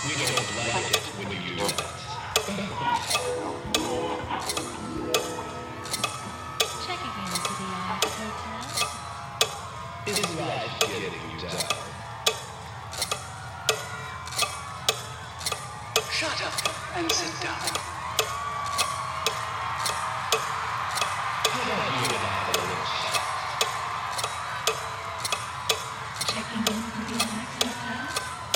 Checking into the hotel. Is life getting dull? Shut up and sit down. Checking into the hotel.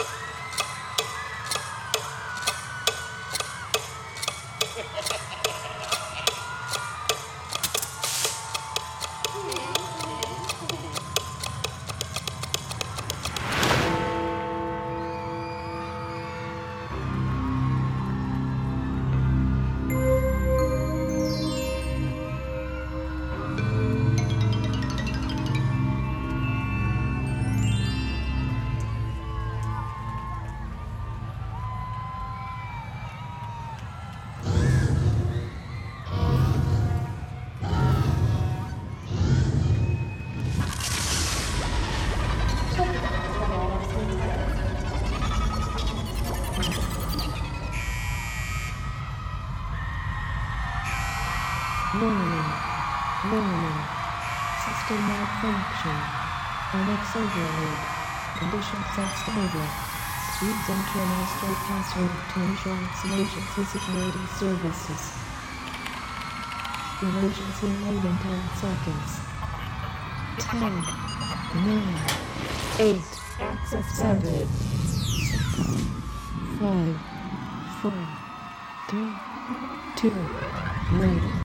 Warning. System malfunction. Alex overload. Condition set stable. Please enter master password to insurance emergency security services. Emergency mode in 10 seconds. 10, 9, 8, 7, 6, 5, 4, 3, 2, 1.